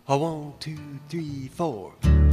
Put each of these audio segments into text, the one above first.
1, 2, 3, 4.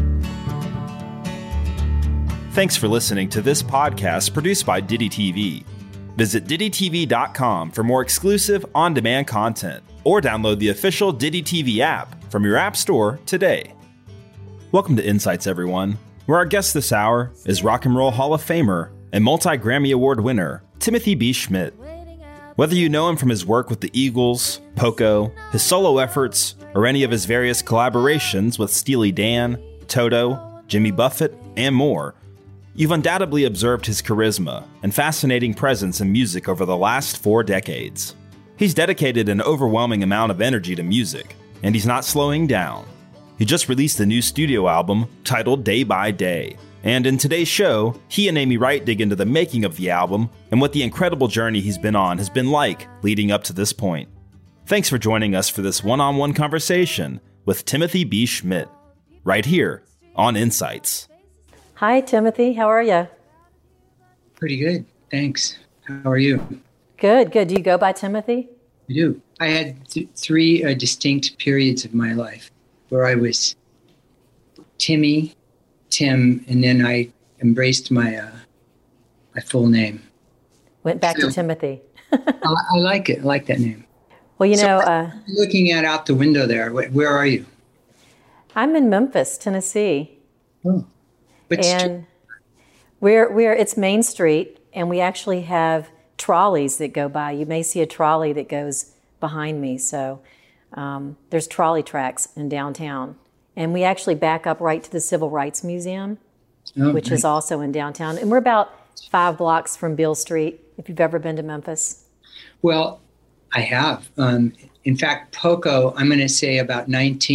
Thanks for listening to this podcast produced by Diddy TV. Visit DiddyTV.com for more exclusive on-demand content or download the official Diddy TV app from your app store today. Welcome to Insights, everyone, where our guest this hour is Rock and Roll Hall of Famer and multi-Grammy Award winner Timothy B. Schmit. Whether you know him from his work with the Eagles, Poco, his solo efforts, or any of his various collaborations with Steely Dan, Toto, Jimmy Buffett, and more, you've undoubtedly observed his charisma and fascinating presence in music over the last 4 decades. He's dedicated an overwhelming amount of energy to music, and he's not slowing down. He just released a new studio album titled Day by Day. And in today's show, he and Amy Wright dig into the making of the album and what the incredible journey he's been on has been like leading up to this point. Thanks for joining us for this one-on-one conversation with Timothy B. Schmit, right here on Insights. Hi, Timothy. How are you? Pretty good. Thanks. How are you? Good, good. Do you go by Timothy? I do. I had 3 distinct periods of my life where I was Timmy, Tim, and then I embraced my full name. Went back to Timothy. I like it. I like that name. Well, you know, looking out the window there, where are you? I'm in Memphis, Tennessee. Oh, and we're it's Main Street, and we actually have trolleys that go by. You may see a trolley that goes behind me. So there's trolley tracks in downtown. And we actually back up right to the Civil Rights Museum, which is also in downtown. And we're about 5 blocks from Beale Street, if you've ever been to Memphis. Well, I have. In fact, Poco, I'm going to say about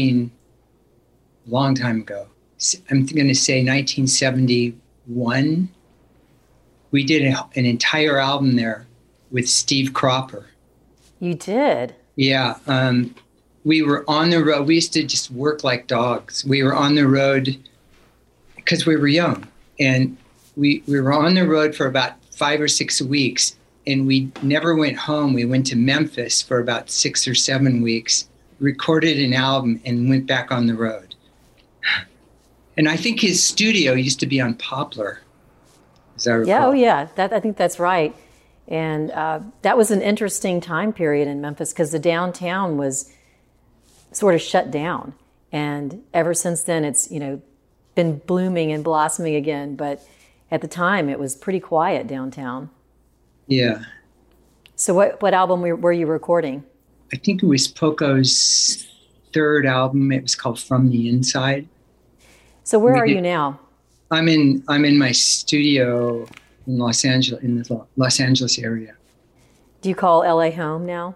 long time ago. I'm going to say 1971. We did an entire album there with Steve Cropper. You did? Yeah. We were on the road. We used to just work like dogs. We were on the road because we were young. And we were on the road for about 5 or 6 weeks. And we never went home. We went to Memphis for about 6 or 7 weeks, recorded an album, and went back on the road. And I think his studio used to be on Poplar, as I recall. Yeah, oh yeah. I think that's right. And that was an interesting time period in Memphis because the downtown was sort of shut down. And ever since then, it's, been blooming and blossoming again. But at the time, it was pretty quiet downtown. Yeah. So what album were you recording? I think it was Poco's 3rd album. It was called From the Inside. So where are you now? I'm in my studio in Los Angeles, in the Los Angeles area. Do you call LA home now?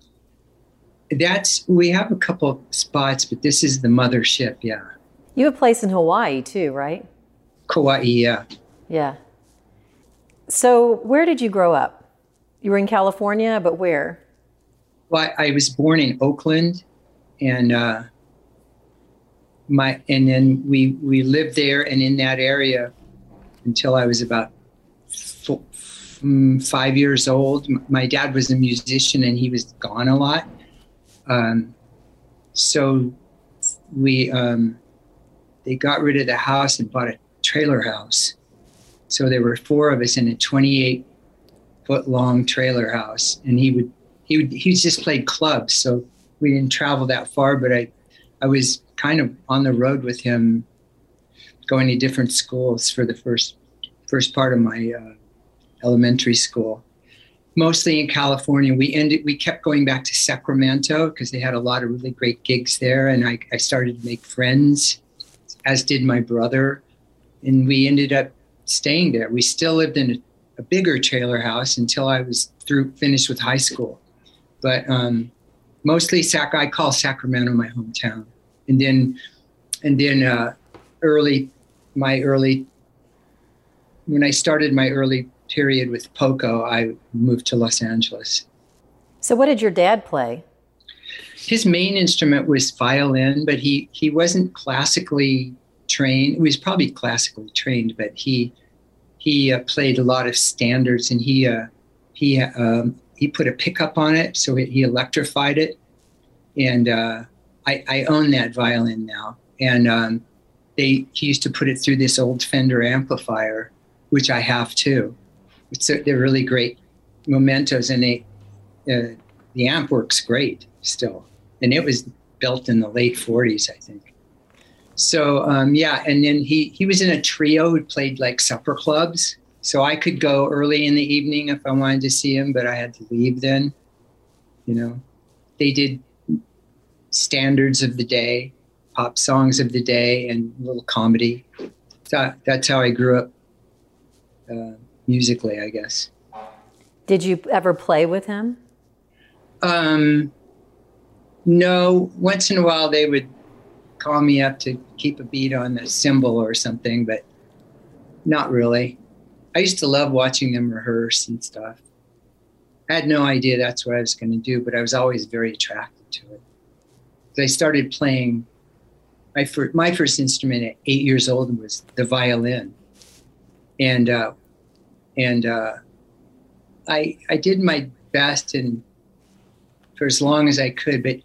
We have a couple spots, but this is the mothership, yeah. You have a place in Hawaii too, right? Kauai, yeah. Yeah. So where did you grow up? You were in California, but where? Well, I was born in Oakland, and then we lived there and in that area until I was about 5 years old. My dad was a musician, and he was gone a lot. So they got rid of the house and bought a trailer house. So there were 4 of us in a 28-foot long trailer house, and he just played clubs. So we didn't travel that far, but I was kind of on the road with him, going to different schools for the first part of my elementary school. Mostly in California. We kept going back to Sacramento because they had a lot of really great gigs there, and I started to make friends, as did my brother, and we ended up staying there. We still lived in a bigger trailer house until I was finished with high school. But mostly I call Sacramento my hometown. And then when I started my early period with Poco, I moved to Los Angeles. So what did your dad play? His main instrument was violin, but he wasn't classically trained. He was probably classically trained, but he played a lot of standards, and he put a pickup on it, so he electrified it, and I own that violin now, and he used to put it through this old Fender amplifier, which I have too. They're really great mementos, and the amp works great still, and it was built in the late 40s, I think. So yeah, and then he was in a trio who played like supper clubs, so I could go early in the evening if I wanted to see him, but I had to leave then. You know, they did standards of the day, pop songs of the day, and a little comedy. So that's how I grew up musically, I guess. Did you ever play with him? No. Once in a while they would call me up to keep a beat on the cymbal or something, but not really. I used to love watching them rehearse and stuff. I had no idea that's what I was going to do, but I was always very attracted to it. So I started playing. My first instrument at 8 years old was the violin, and I did my best and for as long as I could. But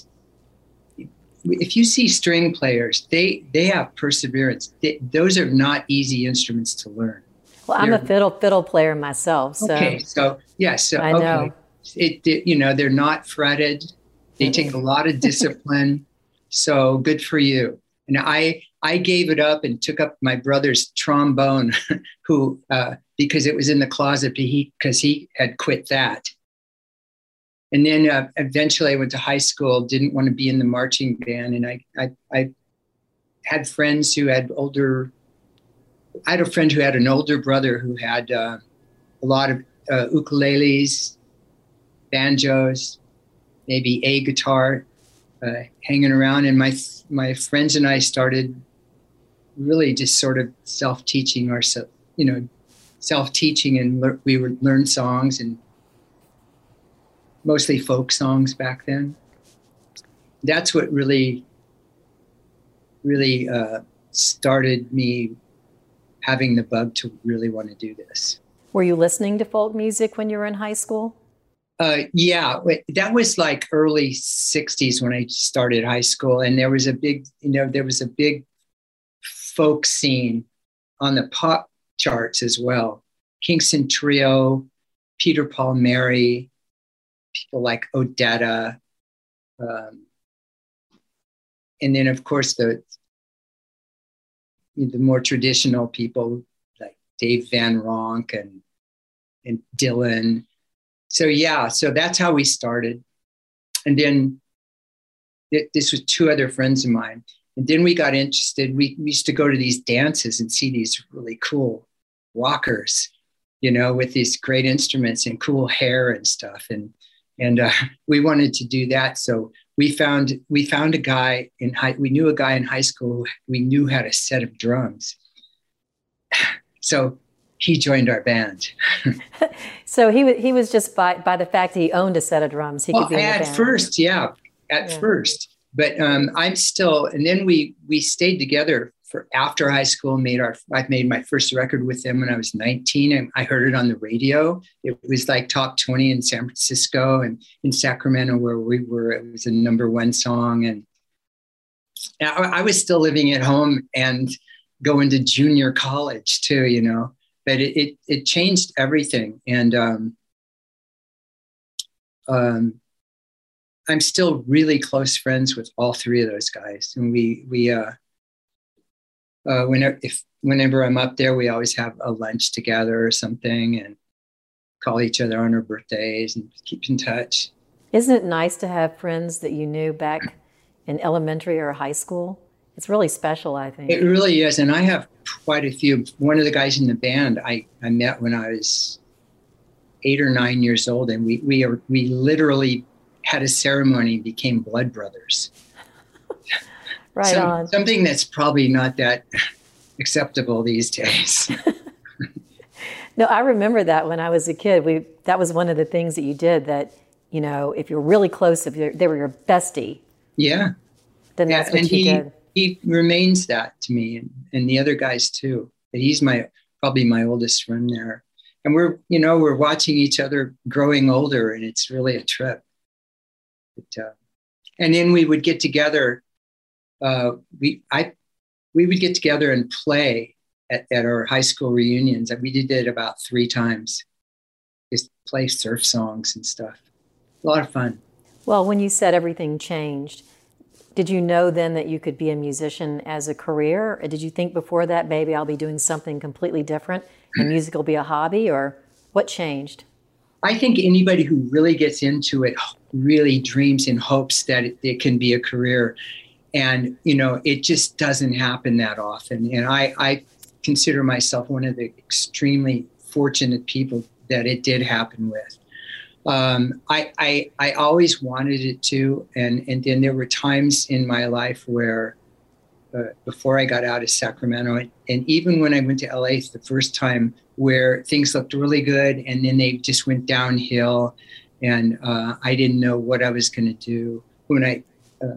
if you see string players, they have perseverance. Those are not easy instruments to learn. Well, I'm a fiddle player myself. So. Okay, so yeah, so I know. They're not fretted. They take a lot of discipline. So good for you. And I gave it up and took up my brother's trombone, who because it was in the closet because he had quit that. And then eventually I went to high school, didn't want to be in the marching band, and I had friends who had older. I had a friend who had an older brother who had a lot of ukuleles, banjos, maybe a guitar hanging around. And my friends and I started really just sort of self-teaching ourselves, self-teaching, and we would learn songs, and mostly folk songs back then. That's what really started me having the bug to really want to do this. Were you listening to folk music when you were in high school? Yeah, that was like early 60s when I started high school. And there was a big folk scene on the pop charts as well. Kingston Trio, Peter, Paul, Mary, people like Odetta. And then of course the more traditional people like Dave Van Ronk and Dylan. So yeah, so that's how we started. And then this was two other friends of mine. And then we got interested. We used to go to these dances and see these really cool rockers, with these great instruments and cool hair and stuff. And we wanted to do that. So we found a guy we knew a guy in high school. We knew had a set of drums. So he joined our band. So he was just by the fact that he owned a set of drums, he could be in the band. At first, yeah. First. But I'm still, and then we stayed together for after high school. I made my first record with them when I was 19, and I heard it on the radio. It was like top 20 in San Francisco, and in Sacramento where we were, it was a #1 song. And I was still living at home and going to junior college too, but it changed everything. And I'm still really close friends with all three of those guys. And whenever I'm up there, we always have a lunch together or something and call each other on our birthdays and keep in touch. Isn't it nice to have friends that you knew back in elementary or high school? It's really special, I think. It really is. And I have quite a few. One of the guys in the band I met when I was 8 or 9 years old, and we literally had a ceremony and became blood brothers. Right on. Something that's probably not that acceptable these days. No, I remember that when I was a kid. That was one of the things that you did, that, if you're really close, if they were your bestie. Yeah. Then that's what you did. He remains that to me, and the other guys too. But he's probably my oldest friend there. And we're watching each other growing older, and it's really a trip. But And then we would get together. We would get together and play at our high school reunions. We did it about 3 times. Just play surf songs and stuff. A lot of fun. Well, when you said everything changed, did you know then that you could be a musician as a career? Or did you think before that, maybe I'll be doing something completely different and music will be a hobby? Or what changed? I think anybody who really gets into it really dreams and hopes that it can be a career. And, it just doesn't happen that often. And I consider myself one of the extremely fortunate people that it did happen with. I always wanted it to. And then there were times in my life where, before I got out of Sacramento, and even when I went to LA the first time, where things looked really good and then they just went downhill, and I didn't know what I was going to do. When I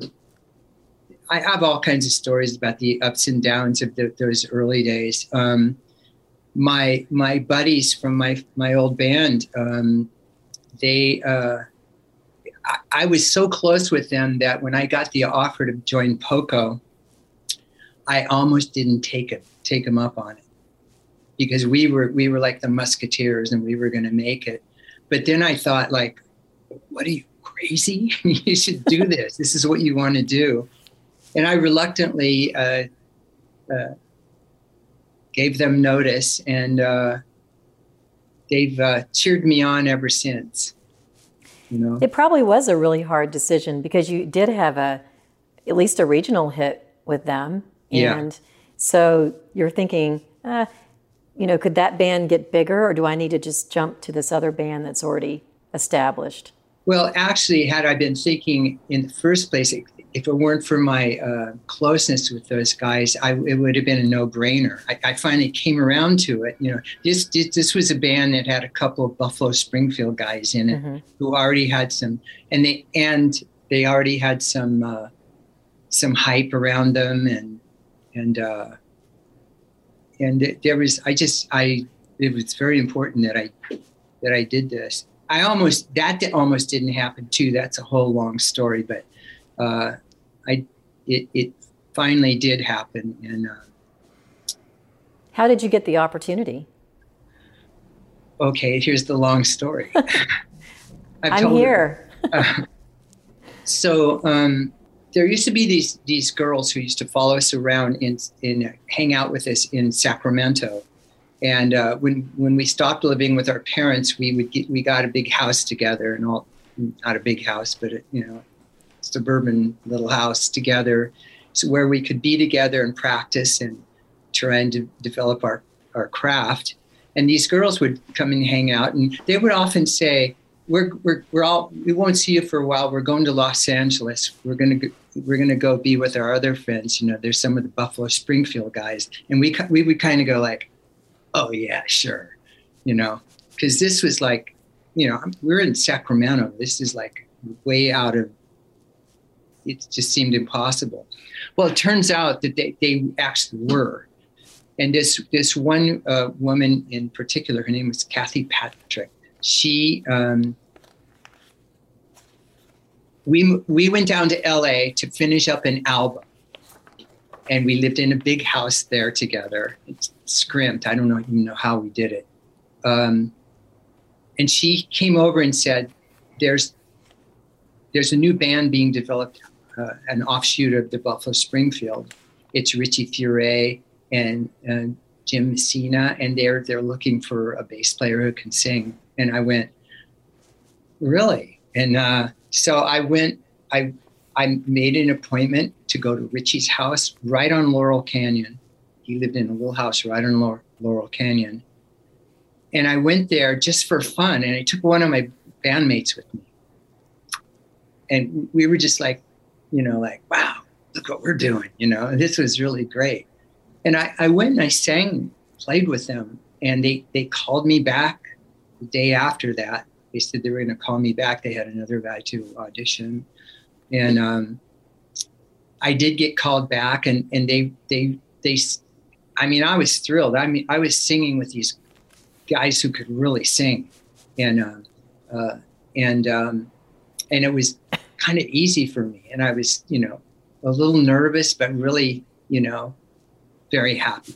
have all kinds of stories about the ups and downs of those early days. My buddies from my old band, I was so close with them that when I got the offer to join Poco, I almost didn't take them up on it, because we were like the Musketeers and we were going to make it. But then I thought, like, what are you, crazy? You should do this. This is what you want to do. And I reluctantly gave them notice, and they've cheered me on ever since. It probably was a really hard decision, because you did have at least a regional hit with them. And so you're thinking, could that band get bigger, or do I need to just jump to this other band that's already established? Well, actually, had I been thinking in the first place, if it weren't for my closeness with those guys, it would have been a no-brainer. I finally came around to it. This was a band that had a couple of Buffalo Springfield guys in it, who already had some, and they already had some hype around them, and there was, it was very important that I did this. That almost didn't happen too. That's a whole long story, but it finally did happen. And how did you get the opportunity? Okay, here's the long story. I'm here. So there used to be these girls who used to follow us around and hang out with us in Sacramento. And when we stopped living with our parents, we got a big house together, and not a big house, but suburban little house together, so where we could be together and practice and try and develop our craft. And these girls would come and hang out, and they would often say, we won't see you for a while. We're going to Los Angeles. We're gonna go be with our other friends. There's some of the Buffalo Springfield guys, and we would kind of go like, oh yeah, sure, because this was like, we're in Sacramento. This is like way out of. It just seemed impossible. Well, it turns out that they actually were, and this one woman in particular, her name was Kathy Patrick. She, we went down to LA to finish up an album, and we lived in a big house there together. It's scrimped. I don't even know how we did it. And she came over and said, there's a new band being developed, an offshoot of the Buffalo Springfield. It's Richie Furay and Jim Messina, and they're looking for a bass player who can sing. And I went, really? And so I went, I made an appointment to go to Richie's house right on Laurel Canyon. He lived in a little house right on Laurel Canyon. And I went there just for fun, and I took one of my bandmates with me. And we were just like, wow, look what we're doing, this was really great. And I went and I sang, played with them, and they called me back the day after that. They said they were going to call me back. They had another guy to audition. And I did get called back, and they I was thrilled. I was singing with these guys who could really sing. And it was kind of easy for me. And I was, a little nervous, but really, very happy.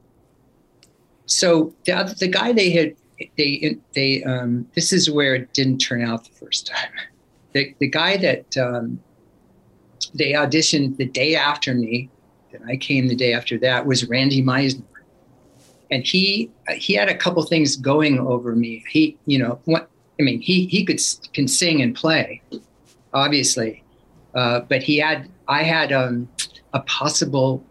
So the guy this is where it didn't turn out the first time. The guy that they auditioned the day after me, and I came the day after that, was Randy Meisner. And he had a couple things going over me. He can sing and play, obviously, but I had a possible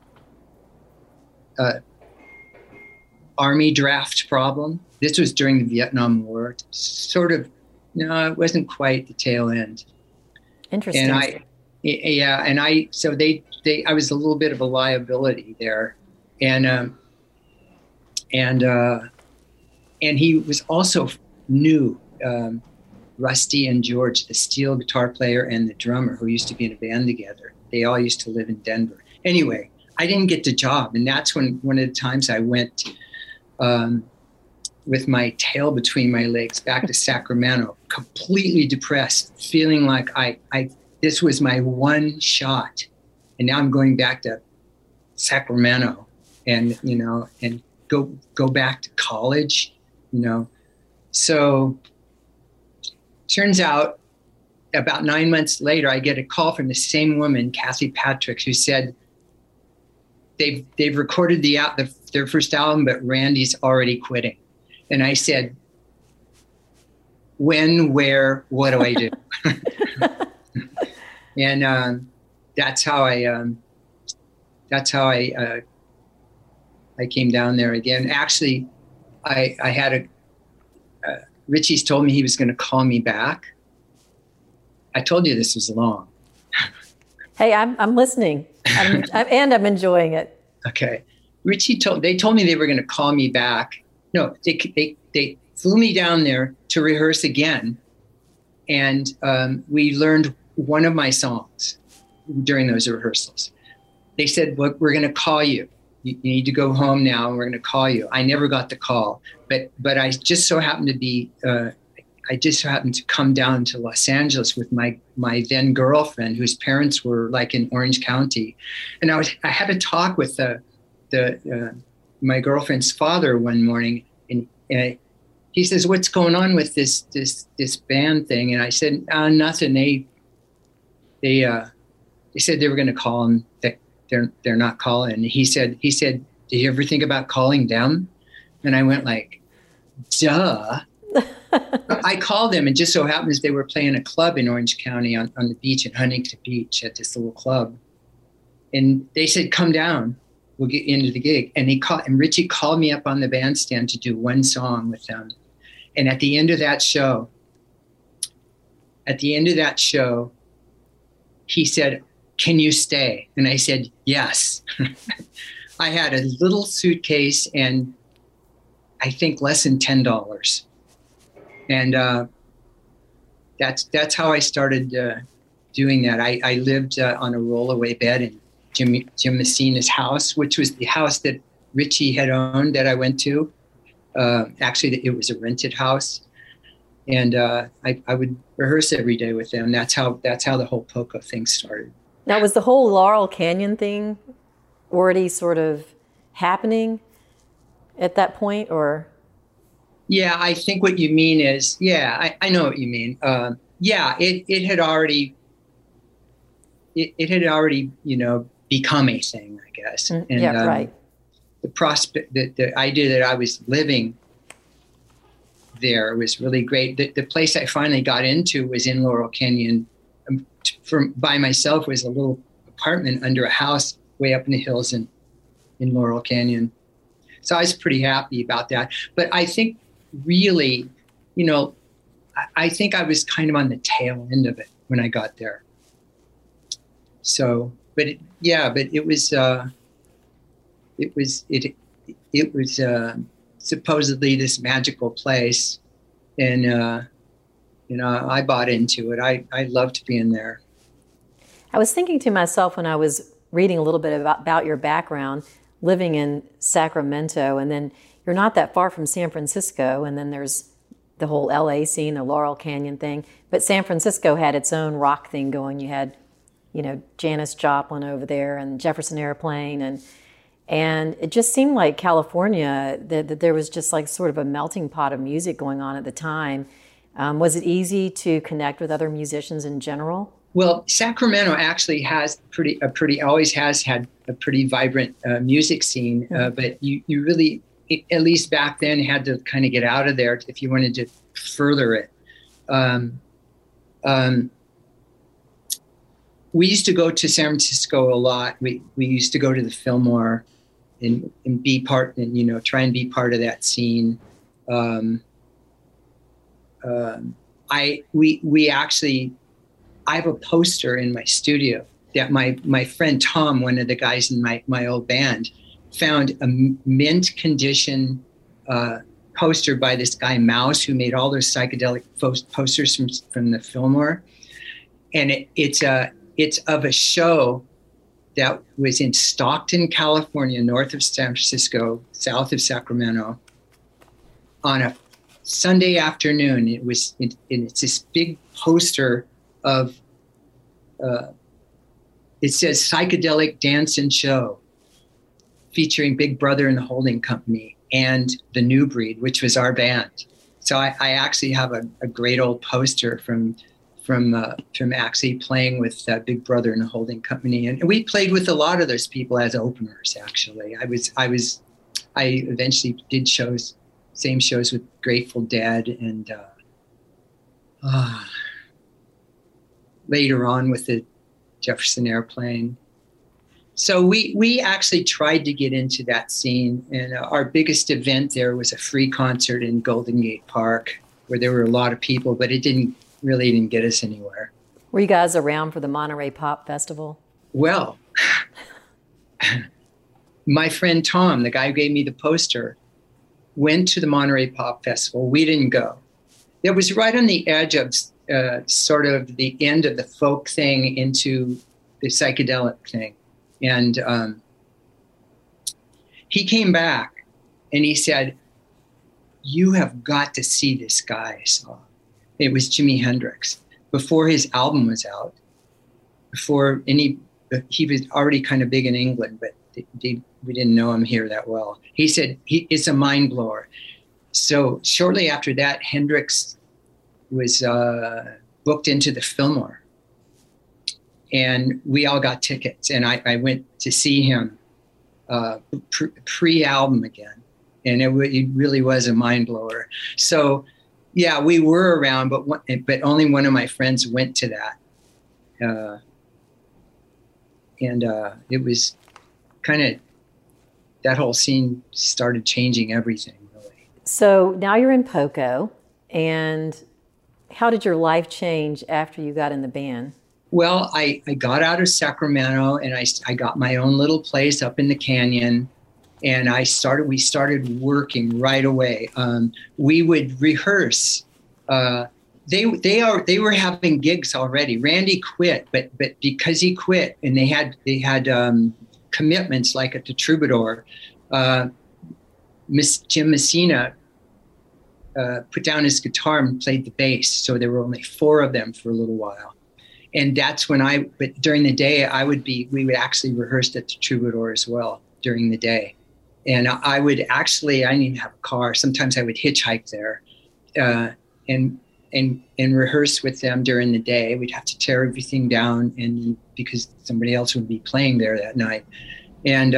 Army draft problem. This was during the Vietnam War, sort of. No, it wasn't quite the tail end. Interesting. And I was a little bit of a liability there, and he was also new. Rusty and George, the steel guitar player and the drummer, who used to be in a band together. They all used to live in Denver. Anyway, I didn't get the job, and that's when one of the times I went with my tail between my legs back to Sacramento, completely depressed, feeling like this was my one shot, and now I'm going back to Sacramento, and and go back to college, So turns out about 9 months later, I get a call from the same woman, Kathy Patrick, who said they've recorded their first album, but Randy's already quitting. And I said, when, where, what do I do? And that's how I came down there again. Actually, I had Richie's told me he was going to call me back. I told you this was long. Hey, I'm listening, and I'm enjoying it. Okay, they told me they were going to call me back. No, they flew me down there to rehearse again, and we learned one of my songs during those rehearsals. They said, "Look, we're going to call you. You need to go home now, and we're going to call you." I never got the call, but I just so happened to be. I just happened to come down to Los Angeles with my then girlfriend, whose parents were like in Orange County, and I had a talk with my girlfriend's father one morning, and he says, "What's going on with this band thing?" And I said, "Nothing. They said they were going to call him. They're not calling." And he said, "Did you ever think about calling them?" And I went like, "Duh." I called them, and just so happens they were playing a club in Orange County on the beach in Huntington Beach at this little club. And they said, "Come down, we'll get into the gig." And Richie called me up on the bandstand to do one song with them. And at the end of that show, he said, "Can you stay?" And I said, "Yes." I had a little suitcase and I think less than $10. And that's how I started doing that. I lived on a rollaway bed in Jim Messina's house, which was the house that Richie had owned that I went to. Actually, it was a rented house, and I would rehearse every day with them. That's how the whole Poco thing started. Now, was the whole Laurel Canyon thing already sort of happening at that point, or? Yeah, I think what you mean is, I know what you mean. It had already, become a thing, I guess. And, right. The prospect, the idea that I was living there was really great. The place I finally got into was in Laurel Canyon. By myself, was a little apartment under a house way up in the hills in Laurel Canyon. So I was pretty happy about that. But I think really, I think I was kind of on the tail end of it when I got there. So, it was supposedly this magical place, and I bought into it. I loved being there. I was thinking to myself when I was reading a little bit about your background, living in Sacramento, and then you're not that far from San Francisco, and then there's the whole LA scene, the Laurel Canyon thing. But San Francisco had its own rock thing going. You had, Janis Joplin over there and Jefferson Airplane, and it just seemed like California, that there was just like sort of a melting pot of music going on at the time. Was it easy to connect with other musicians in general? Well, Sacramento actually has always has had a pretty vibrant music scene, but you really, at least back then, had to kind of get out of there if you wanted to further it. We used to go to San Francisco a lot. We used to go to the Fillmore and be part, and try and be part of that scene. I have a poster in my studio that my friend Tom, one of the guys in my old band, found a mint condition poster by this guy Mouse, who made all those psychedelic posters from the Fillmore, and it's of a show that was in Stockton, California, north of San Francisco, south of Sacramento, on a Sunday afternoon. It's this big poster of, it says Psychedelic Dance and Show, featuring Big Brother and the Holding Company and The New Breed, which was our band. So I actually have a great old poster from actually playing with Big Brother and the Holding Company, and we played with a lot of those people as openers. Actually, I eventually did same shows with Grateful Dead, and later on with the Jefferson Airplane. So we actually tried to get into that scene, and our biggest event there was a free concert in Golden Gate Park, where there were a lot of people, but it didn't get us anywhere. Were you guys around for the Monterey Pop Festival? Well, my friend Tom, the guy who gave me the poster, went to the Monterey Pop Festival. We didn't go. It was right on the edge of sort of the end of the folk thing into the psychedelic thing. And he came back and he said, "You have got to see this guy." So it was Jimi Hendrix. Before his album was out, he was already kind of big in England, but we didn't know him here that well. He said, it's a mind blower. So shortly after that, Hendrix was booked into the Fillmore, and we all got tickets, and I went to see him pre-album again, and it really was a mind blower. So yeah, we were around, but only one of my friends went to that, and it was kind of, that whole scene started changing everything, really. So now you're in Poco, and how did your life change after you got in the band? Well, I got out of Sacramento, and I got my own little place up in the canyon, and we started working right away. We would rehearse. They were having gigs already. Randy quit, but because he quit, and they had commitments like at the Troubadour, Jim Messina put down his guitar and played the bass. So there were only 4 of them for a little while. And that's when but during the day we would actually rehearse at the Troubadour as well during the day. And I didn't even have a car. Sometimes I would hitchhike there, and rehearse with them during the day. We'd have to tear everything down, and because somebody else would be playing there that night. And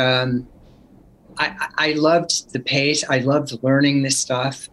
I loved the pace. I loved learning this stuff.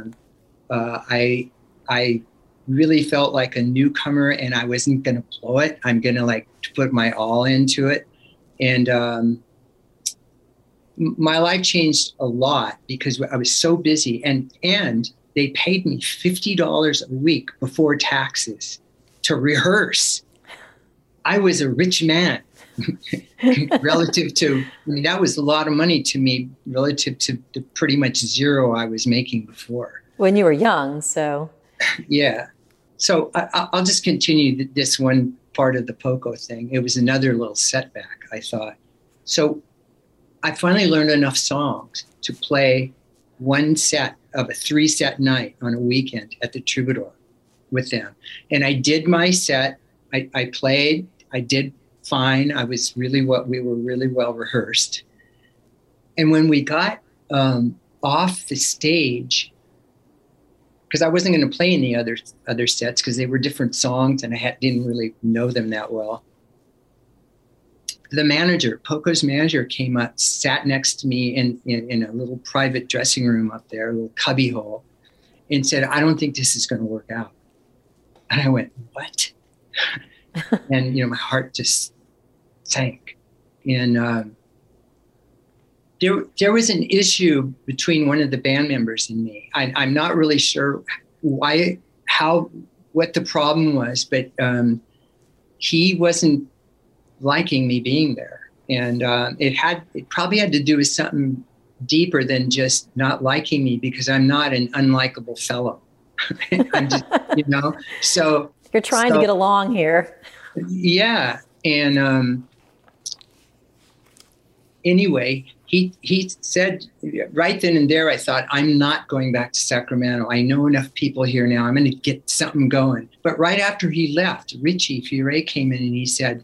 I really felt like a newcomer, and I wasn't going to blow it. I'm going to put my all into it. And my life changed a lot because I was so busy, and they paid me $50 a week before taxes to rehearse. I was a rich man relative to, that was a lot of money to me relative to the pretty much zero I was making before. When you were young, so. Yeah. So I'll just continue this one part of the Poco thing. It was another little setback, I thought. So I finally learned enough songs to play one set of a 3-set night on a weekend at the Troubadour with them. And I did my set. I played. I did fine. We were really well rehearsed. And when we got off the stage, because I wasn't going to play any other sets because they were different songs and I didn't really know them that well. The manager, Poco's manager, came up, sat next to me in a little private dressing room up there, a little cubby hole, and said, "I don't think this is going to work out." And I went, "What?" And, my heart just sank. And there was an issue between one of the band members and me. I'm not really sure what the problem was, but he wasn't liking me being there. And it probably had to do with something deeper than just not liking me, because I'm not an unlikable fellow. I'm just, so you're trying to get along here. Yeah. And anyway, he said right then and there, I thought, I'm not going back to Sacramento. I know enough people here now. I'm going to get something going. But right after he left, Richie Furay came in and he said,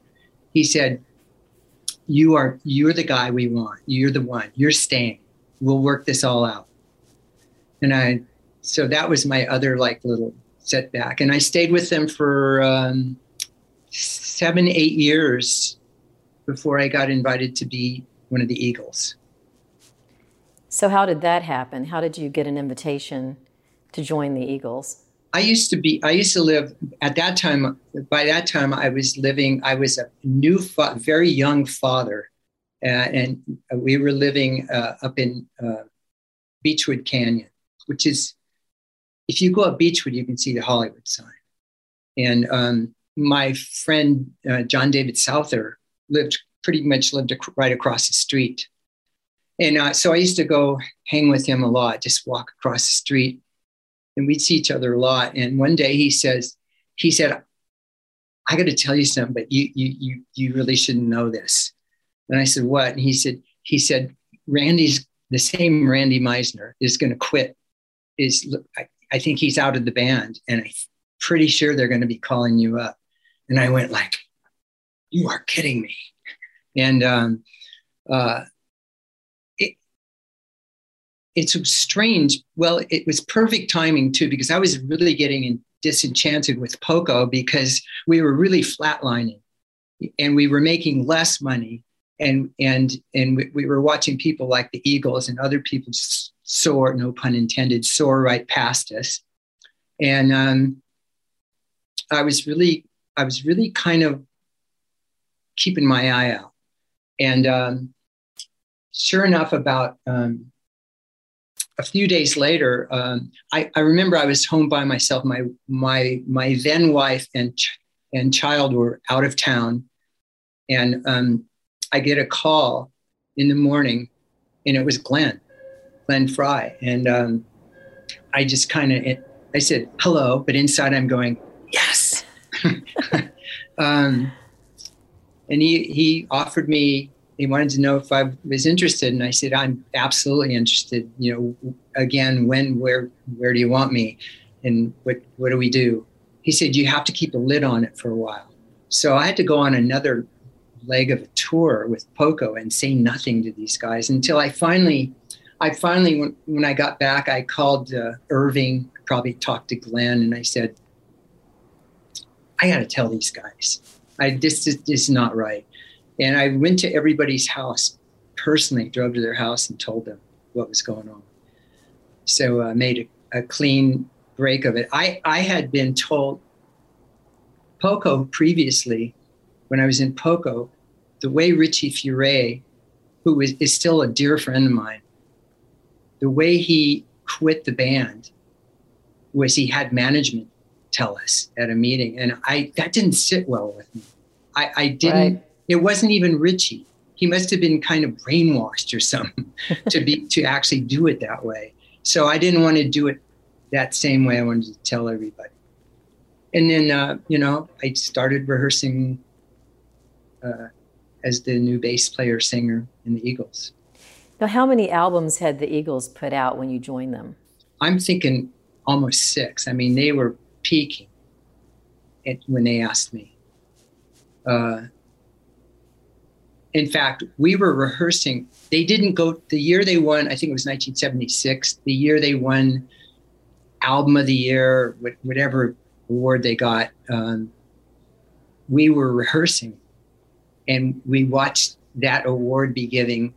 you're the guy we want. You're the one. You're staying. We'll work this all out. And so that was my other little setback. And I stayed with them for 7-8 years before I got invited to be one of the Eagles. So how did that happen? How did you get an invitation to join the Eagles? I used to live at that time. By that time, I was a new, very young father. And we were living up in Beechwood Canyon, which is, if you go up Beechwood, you can see the Hollywood sign. And my friend, John David Souther, lived right across the street. And so I used to go hang with him a lot, just walk across the street. And we'd see each other a lot. And one day he said, "I got to tell you something, but you really shouldn't know this." And I said, "What?" And he said, the same Randy Meisner is going to quit. I think he's out of the band, and I'm pretty sure they're going to be calling you up. And I went "You are kidding me." And it's strange. Well, it was perfect timing too, because I was really getting disenchanted with Poco because we were really flatlining and we were making less money. And we were watching people like the Eagles and other people soar, no pun intended, soar right past us. And I was really kind of keeping my eye out. And sure enough, about a few days later, I remember I was home by myself. My then wife and child were out of town, and I get a call in the morning, and it was Glenn Frey, and I just I said hello, but inside I'm going yes. And he offered me. He wanted to know if I was interested, and I said, "I'm absolutely interested. Again, when, where do you want me, and what do we do?" He said, "You have to keep a lid on it for a while." So I had to go on another leg of a tour with Poco and say nothing to these guys until I finally, when I got back, I called Irving, probably talked to Glenn, and I said, "I got to tell these guys, this is not right." And I went to everybody's house personally, drove to their house and told them what was going on. So I made a clean break of it. I had been told Poco previously, when I was in Poco, the way Richie Furay, who is still a dear friend of mine, the way he quit the band was he had management tell us at a meeting. And that didn't sit well with me. I didn't. Right. It wasn't even Richie. He must have been kind of brainwashed or something to actually do it that way. So I didn't want to do it that same way. I wanted to tell everybody. And then, I started rehearsing as the new bass player singer in the Eagles. Now, how many albums had the Eagles put out when you joined them? I'm thinking almost 6. I mean, they were peaking when they asked me. In fact, we were rehearsing. They didn't go the year they won. I think it was 1976. The year they won Album of the Year, whatever award they got. We were rehearsing, and we watched that award be given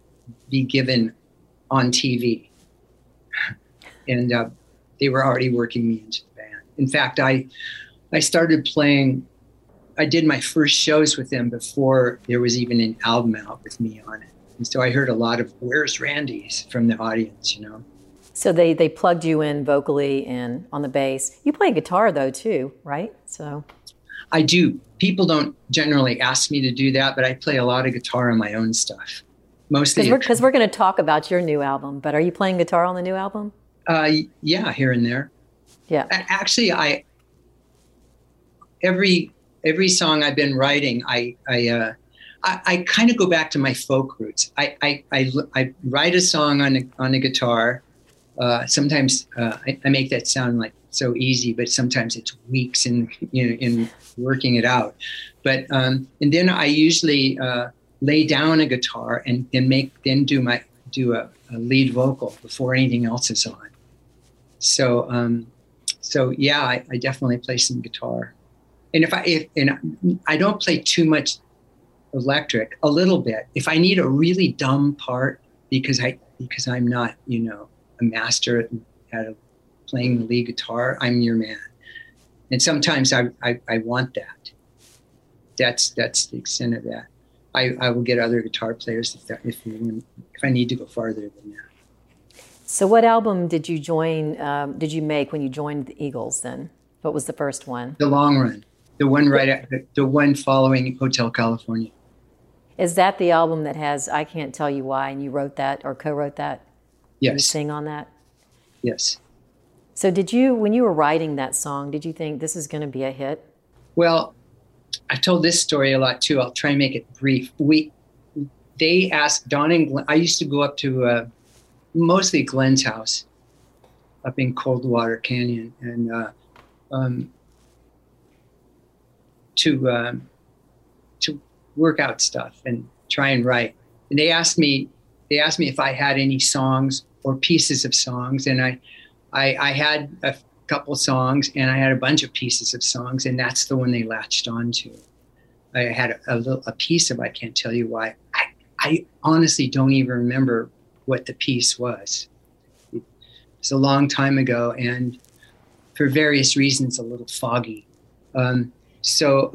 on TV. And they were already working me into the band. In fact, I started playing. I did my first shows with them before there was even an album out with me on it. And so I heard a lot of "Where's Randy's" from the audience, you know. So they plugged you in vocally and on the bass. You play guitar though too, right? So I do. People don't generally ask me to do that, but I play a lot of guitar on my own stuff. Mostly because we're going to talk about your new album. But are you playing guitar on the new album? Yeah, here and there. Yeah. Actually, every song I've been writing, I kind of go back to my folk roots. I write a song on a guitar. Sometimes I make that sound like so easy, but sometimes it's weeks in working it out. But and then I usually lay down a guitar and do a lead vocal before anything else is on. So yeah, I definitely play some guitar. And if I don't play too much electric, a little bit. If I need a really dumb part because I'm not, a master at playing the lead guitar, I'm your man. And sometimes I want that. That's the extent of that. I will get other guitar players if I need to go farther than that. So what album did you make when you joined the Eagles then? What was the first one? The Long Run. The one following Hotel California. Is that the album that has I Can't Tell You Why, and you wrote that or co-wrote that? Yes. You sing on that? Yes. So when you were writing that song, did you think this is going to be a hit? Well, I've told this story a lot too. I'll try and make it brief. They asked Don and Glenn. I used to go up to mostly Glenn's house up in Coldwater Canyon and to work out stuff and try and write. And they asked me if I had any songs or pieces of songs, and I had a couple songs and I had a bunch of pieces of songs, and that's the one they latched onto. I had a piece of I Can't Tell You Why. I honestly don't even remember what the piece was. It was a long time ago, and for various reasons, a little foggy. So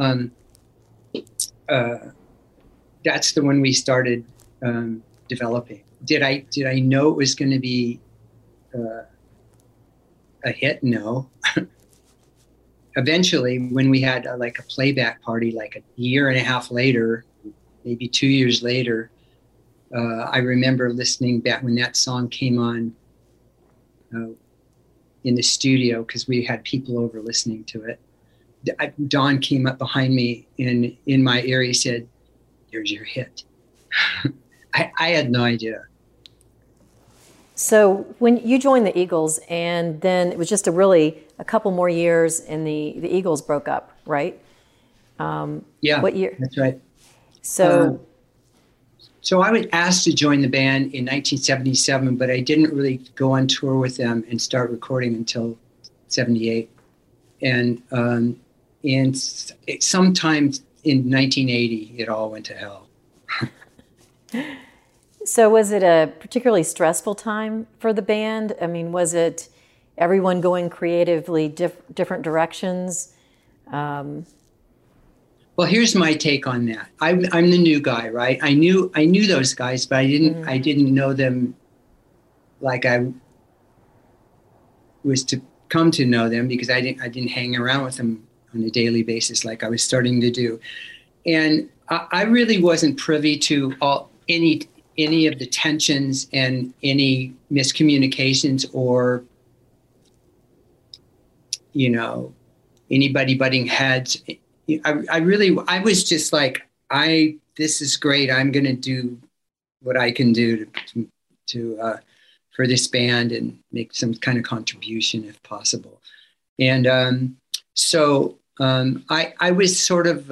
that's the one we started developing. Did I know it was going to be a hit? No. Eventually, when we had a playback party, like a year and a half later, maybe 2 years later, I remember listening back when that song came on in the studio because we had people over listening to it. Don came up behind me in my ear. He said, "There's your hit." I had no idea. So when you joined the Eagles, and then it was just a couple more years, and the Eagles broke up, right? Yeah, what year? That's right. So I was asked to join the band in 1977, but I didn't really go on tour with them and start recording until 78. And sometimes in 1980, it all went to hell. So was it a particularly stressful time for the band? I mean, was it everyone going creatively different directions? Well, here's my take on that. I'm the new guy, right? I knew those guys, but I didn't know them like I was to come to know them, because I didn't hang around with them on a daily basis like I was starting to do. And I really wasn't privy to any of the tensions and any miscommunications or, anybody butting heads. I was just like, this is great. I'm going to do what I can do to for this band and make some kind of contribution if possible. And I was sort of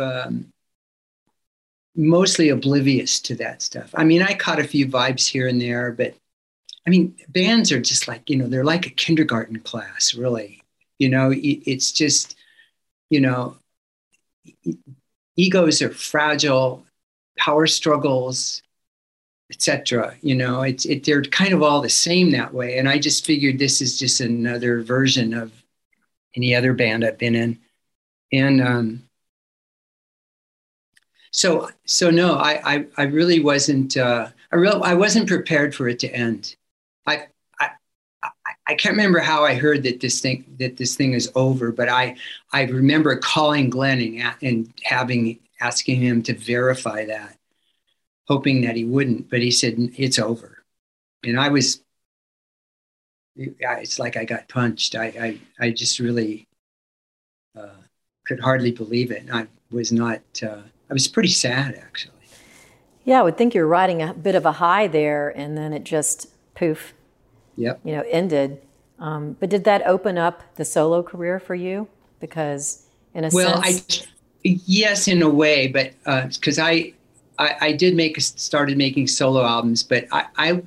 mostly oblivious to that stuff. I mean, I caught a few vibes here and there, but I mean, bands are just like, they're like a kindergarten class, really. It's just, egos are fragile, power struggles, etc. They're kind of all the same that way. And I just figured this is just another version of any other band I've been in. And so no, I really wasn't. I wasn't prepared for it to end. I can't remember how I heard that this thing is over, but I remember calling Glenn and asking him to verify that, hoping that he wouldn't, but he said it's over, and it's like I got punched. I just really could hardly believe it. I was not. I was pretty sad, actually. Yeah, I would think you're riding a bit of a high there, and then it just poof. Yep. Ended. But did that open up the solo career for you? Because in a sense, yes, in a way, but because I did started making solo albums, but I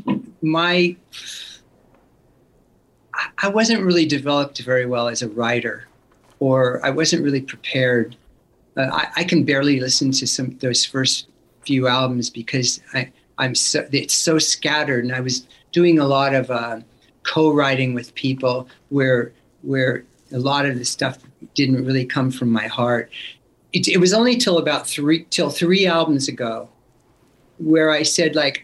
wasn't really developed very well as a writer, or I wasn't really prepared. I can barely listen to those first few albums because it's so scattered, and I was doing a lot of co-writing with people where a lot of the stuff didn't really come from my heart. It was only till three albums ago where I said, like,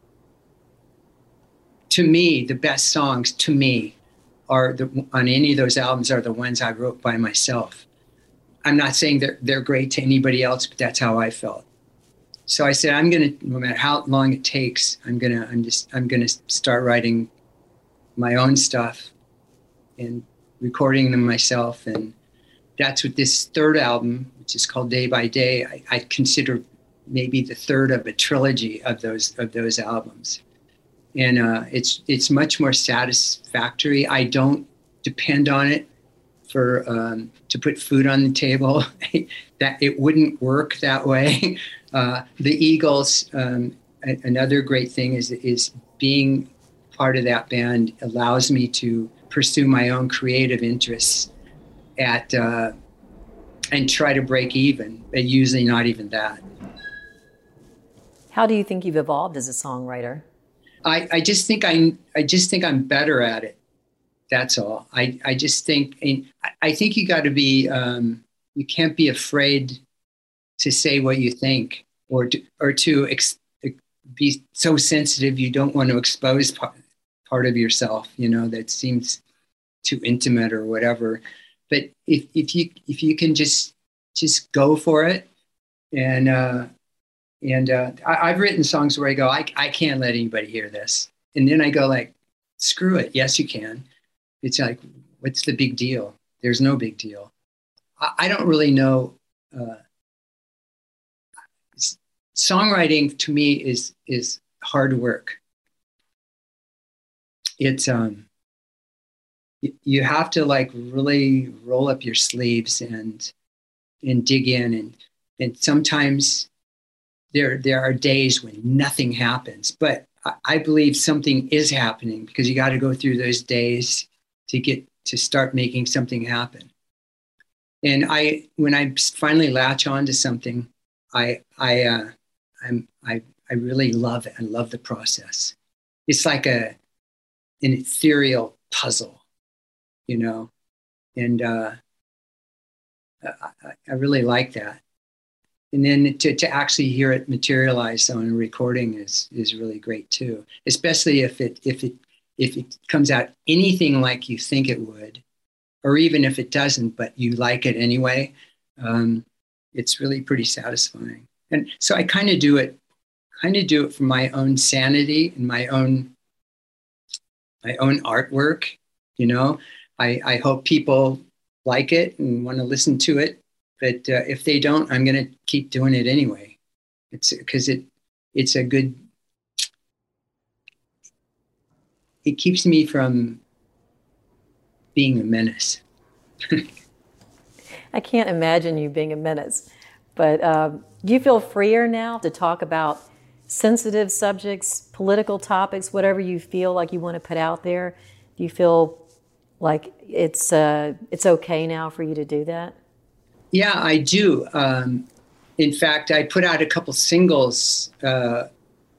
to me, the best songs to me on any of those albums are the ones I wrote by myself. I'm not saying they're great to anybody else, but that's how I felt. So I said, no matter how long it takes, I'm gonna start writing my own stuff and recording them myself. And that's what this third album, which is called Day by Day, I consider maybe the third of a trilogy of those albums. And it's much more satisfactory. I don't depend on it to put food on the table. That it wouldn't work that way. The Eagles, another great thing is being part of that band allows me to pursue my own creative interests and try to break even, but usually not even that. How do you think you've evolved as a songwriter? I just think I'm better at it. That's all. I just think you got to be. You can't be afraid to say what you think, or to be so sensitive you don't want to expose part of yourself. That seems too intimate or whatever. But if you can just go for it, and I've written songs where I go, I can't let anybody hear this, and then I go like, screw it, yes you can. It's like, what's the big deal? There's no big deal. I don't really know. Songwriting to me is hard work. It's you have to like really roll up your sleeves and dig in, and sometimes there are days when nothing happens, but I believe something is happening because you got to go through those days to start making something happen. And when I finally latch on to something, I really love it. I love the process. It's like an ethereal puzzle, and I really like that. And then to actually hear it materialize on a recording is really great too, especially if it comes out anything like you think it would, or even if it doesn't, but you like it anyway. It's really pretty satisfying. And so I kind of do it for my own sanity and my own artwork. I hope people like it and want to listen to it. But if they don't, I'm going to keep doing it anyway. It's because it's a good. it keeps me from being a menace. I can't imagine you being a menace. But do you feel freer now to talk about sensitive subjects, political topics, whatever you feel like you want to put out there? Do you feel like it's okay now for you to do that? Yeah, I do. In fact, I put out a couple singles that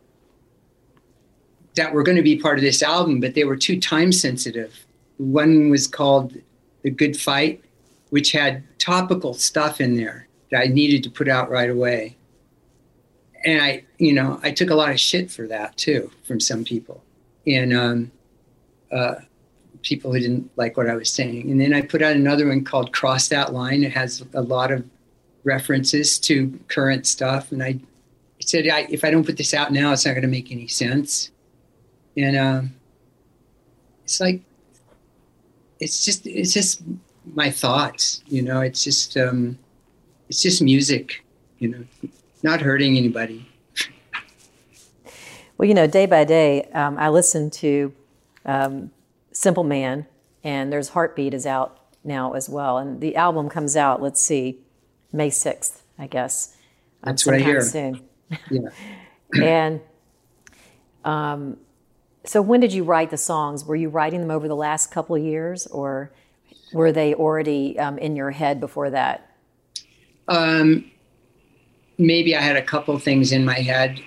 were going to be part of this album, but they were too time sensitive. One was called The Good Fight, which had topical stuff in there that I needed to put out right away. And I took a lot of shit for that too, from some people. And people who didn't like what I was saying. And then I put out another one called Cross That Line. It has a lot of references to current stuff. And I said, if I don't put this out now, it's not going to make any sense. And it's like, it's just my thoughts, it's just music, not hurting anybody. Well, day by day, I listen to Simple Man, and there's Heartbeat is out now as well. And the album comes out, let's see, May 6th, I guess. That's what I hear. Soon. Yeah. And so when did you write the songs? Were you writing them over the last couple of years, or were they already in your head before that? Maybe I had a couple things in my head.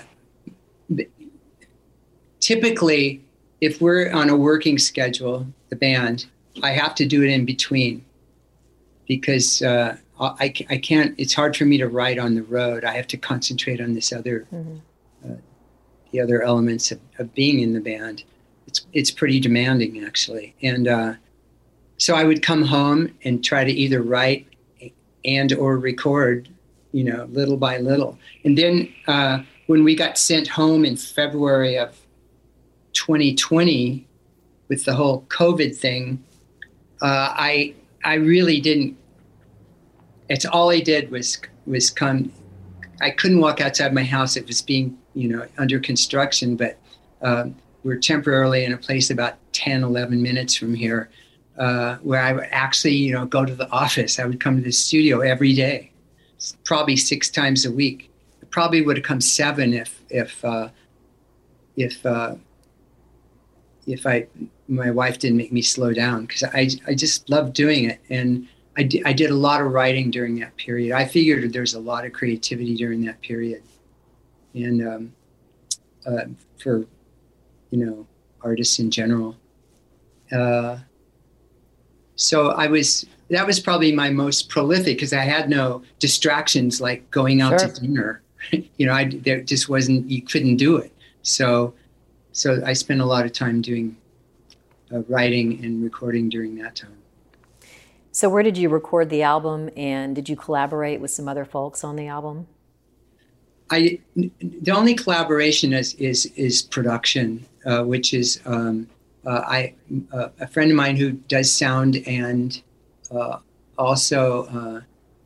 Typically, if we're on a working schedule, the band, I have to do it in between because I can't, it's hard for me to write on the road. I have to concentrate on this other, the other elements of being in the band. It's pretty demanding, actually. And so I would come home and try to either write and or record, little by little. And then when we got sent home in February of 2020 with the whole COVID thing, I really didn't. It's all I did was come. I couldn't walk outside my house. It was being under construction, but we're temporarily in a place about 10, 11 minutes from here, where I would actually go to the office. I would come to the studio every day, probably 6 times a week. I probably would have come 7 if my wife didn't make me slow down, because I just loved doing it. And I did a lot of writing during that period. I figured there's a lot of creativity during that period. And for, artists in general. So that was probably my most prolific, because I had no distractions like going out to dinner. There just wasn't, you couldn't do it. So I spent a lot of time doing writing and recording during that time. So where did you record the album, and did you collaborate with some other folks on the album? The only collaboration is production, which is a friend of mine who does sound and also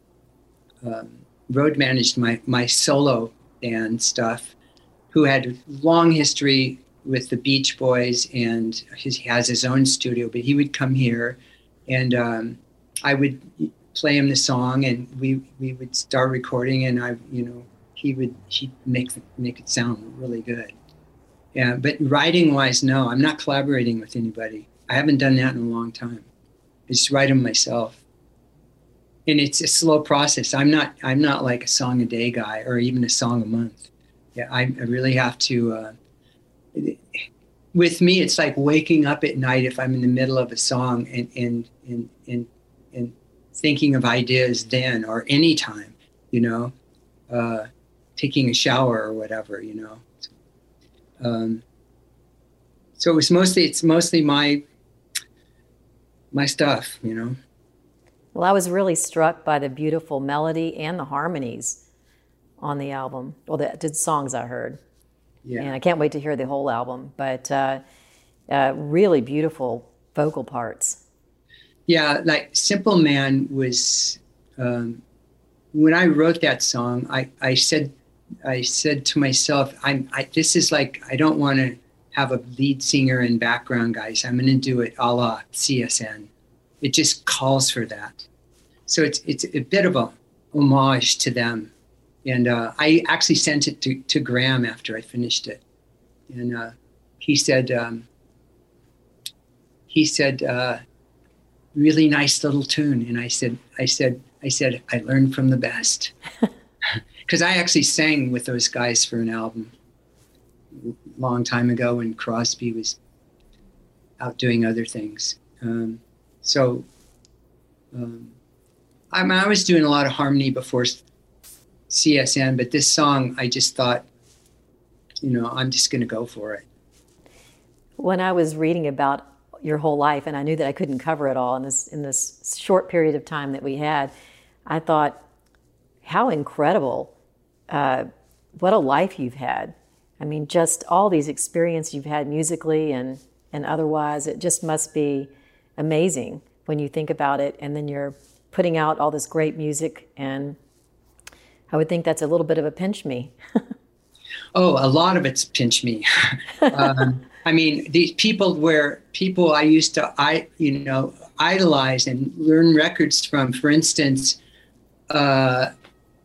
road managed my solo band stuff, who had a long history with the Beach Boys, and he has his own studio, but he would come here and I would play him the song, and we would start recording, and he'd make it sound really good. Yeah, but writing wise, no, I'm not collaborating with anybody. I haven't done that in a long time. I just write them myself. And it's a slow process. I'm not like a song a day guy or even a song a month. Yeah, I really have to. With me, it's like waking up at night if I'm in the middle of a song and thinking of ideas then or any time, taking a shower or whatever, So it's mostly my stuff, Well, I was really struck by the beautiful melody and the harmonies on the album. Well, the songs I heard. Yeah. And I can't wait to hear the whole album, but really beautiful vocal parts. Yeah, like Simple Man was, when I wrote that song, I said to myself, this is like, I don't want to have a lead singer and background guys. I'm going to do it a la CSN. It just calls for that. So it's a bit of a homage to them. And I actually sent it to Graham after I finished it. And he said, really nice little tune. And I said, I learned from the best. Because I actually sang with those guys for an album a long time ago when Crosby was out doing other things. I was doing a lot of harmony before CSN, but this song, I just thought, I'm just going to go for it. When I was reading about your whole life, and I knew that I couldn't cover it all in this short period of time that we had, I thought, how incredible, what a life you've had. I mean, just all these experiences you've had musically and otherwise, it just must be amazing when you think about it. And then you're putting out all this great music, and I would think that's a little bit of a pinch me. Oh, a lot of it's pinch me. I mean, these people I used to, idolize and learn records from. For instance, I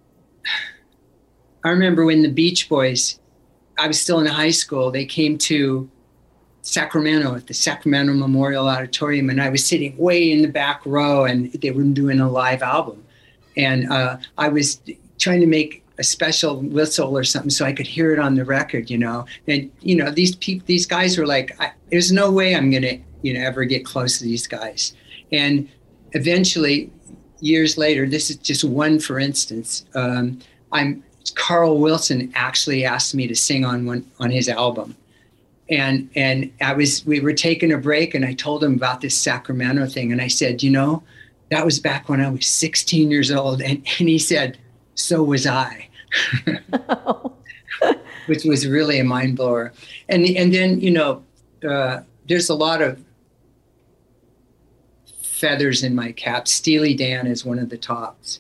remember when the Beach Boys, I was still in high school, they came to Sacramento at the Sacramento Memorial Auditorium, and I was sitting way in the back row, and they were doing a live album. And I was trying to make a special whistle or something so I could hear it on the record, And, these guys were like, there's no way I'm going to, ever get close to these guys. And eventually, years later, this is just one, for instance, Carl Wilson actually asked me to sing on his album. And we were taking a break, and I told him about this Sacramento thing. And I said, that was back when I was 16 years old. And he said, so was I, which was really a mind blower. And then, there's a lot of feathers in my cap. Steely Dan is one of the tops.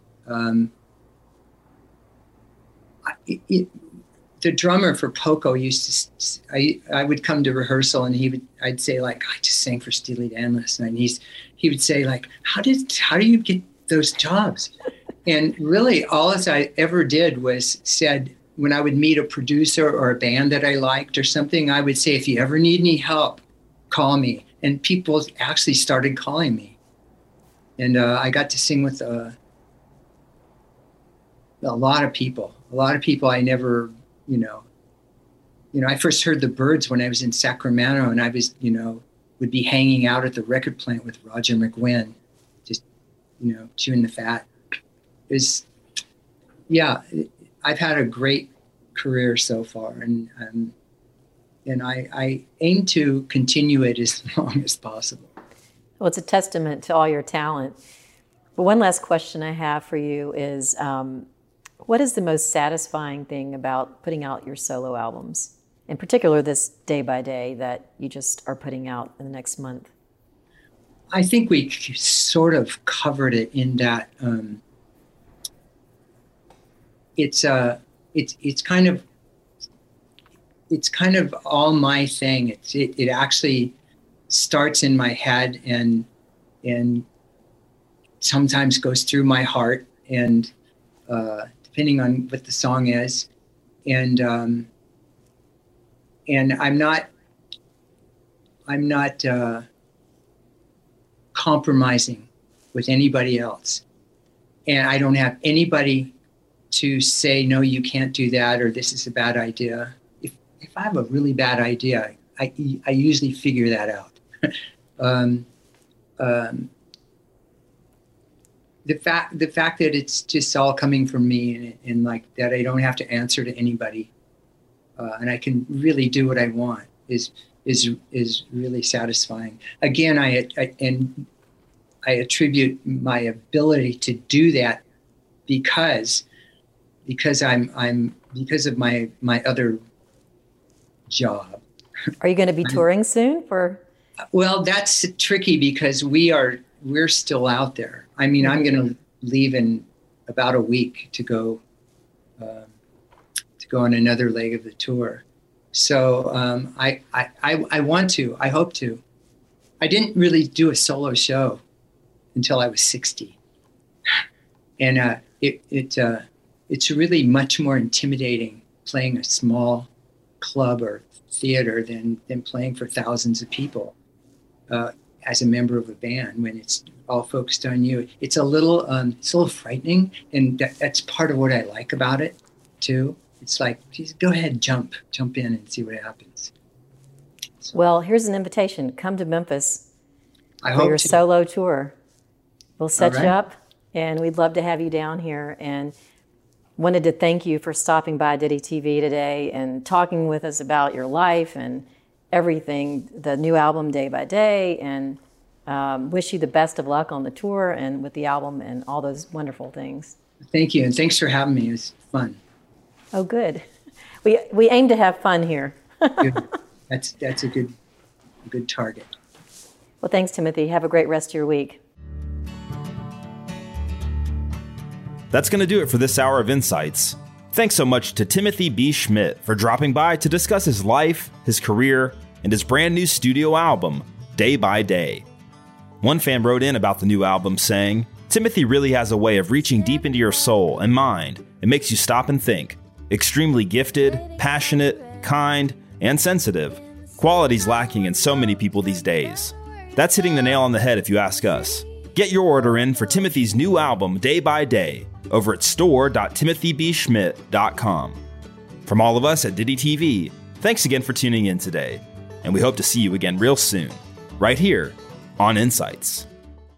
The drummer for Poco used to, I would come to rehearsal, and I'd say, like, I just sang for Steely Dan last night. And he would say, like, how do you get those jobs? And really all I ever did was said, when I would meet a producer or a band that I liked or something, I would say, if you ever need any help, call me. And people actually started calling me. And I got to sing with a lot of people I never, I first heard the Byrds when I was in Sacramento, and I was, would be hanging out at the record plant with Roger McGuinn, just, chewing the fat. I've had a great career so far, and I aim to continue it as long as possible. Well, it's a testament to all your talent. But one last question I have for you is, what is the most satisfying thing about putting out your solo albums? In particular, this Day by Day that you just are putting out in the next month. I think we sort of covered it in that it's kind of all my thing. It actually starts in my head and sometimes goes through my heart, and depending on what the song is, and I'm not compromising with anybody else, and I don't have anybody to say, no, you can't do that, or this is a bad idea. If I have a really bad idea, I usually figure that out. The fact that it's just all coming from me, and like that I don't have to answer to anybody, and I can really do what I want is really satisfying. Again, I attribute my ability to do that because of my other job. Are you going to be touring soon? Well, that's tricky because we're still out there. I mean, I'm going to leave in about a week to go on another leg of the tour. So I want to. I hope to. I didn't really do a solo show until I was 60, and it's really much more intimidating playing a small club or theater than playing for thousands of people as a member of a band when it's all focused on you. It's a little frightening, and that's part of what I like about it too. It's like, geez, go ahead, jump in and see what happens. So, well, here's an invitation. Come to Memphis I for hope your to. solo tour. We'll set All you right. up, and we'd love to have you down here. And wanted to thank you for stopping by Diddy TV today and talking with us about your life and everything, the new album Day by Day, and wish you the best of luck on the tour and with the album and all those wonderful things. Thank you, and thanks for having me. It was fun. Oh, good. We aim to have fun here. Good. That's a good target. Well, thanks, Timothy. Have a great rest of your week. That's going to do it for this hour of Insights. Thanks so much to Timothy B. Schmit for dropping by to discuss his life, his career, and his brand new studio album, Day by Day. One fan wrote in about the new album saying, Timothy really has a way of reaching deep into your soul and mind. It makes you stop and think. Extremely gifted, passionate, kind, and sensitive. Qualities lacking in so many people these days. That's hitting the nail on the head if you ask us. Get your order in for Timothy's new album, Day by Day, over at store.timothybschmidt.com. From all of us at Diddy TV, thanks again for tuning in today, and we hope to see you again real soon, right here on Insights.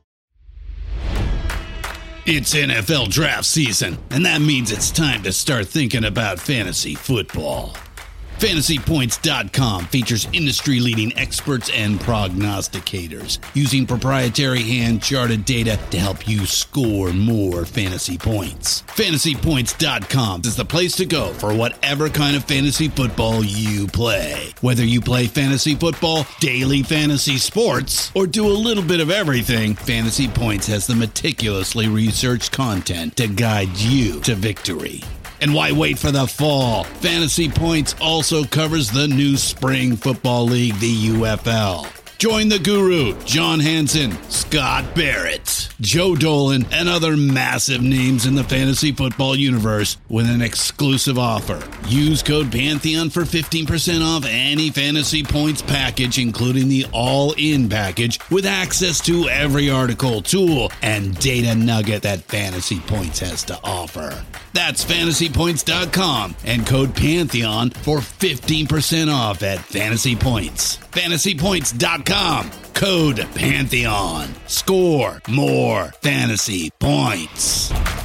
It's NFL draft season, and that means it's time to start thinking about fantasy football. FantasyPoints.com features industry-leading experts and prognosticators using proprietary hand-charted data to help you score more fantasy points. FantasyPoints.com is the place to go for whatever kind of fantasy football you play. Whether you play fantasy football, daily fantasy sports, or do a little bit of everything, Fantasy Points has the meticulously researched content to guide you to victory. And why wait for the fall? Fantasy Points also covers the new spring football league, the UFL. Join the guru, John Hansen, Scott Barrett, Joe Dolan, and other massive names in the fantasy football universe with an exclusive offer. Use code Pantheon for 15% off any Fantasy Points package, including the all-in package, with access to every article, tool, and data nugget that Fantasy Points has to offer. That's FantasyPoints.com and code Pantheon for 15% off at Fantasy Points. FantasyPoints.com, code Pantheon. Score more fantasy points.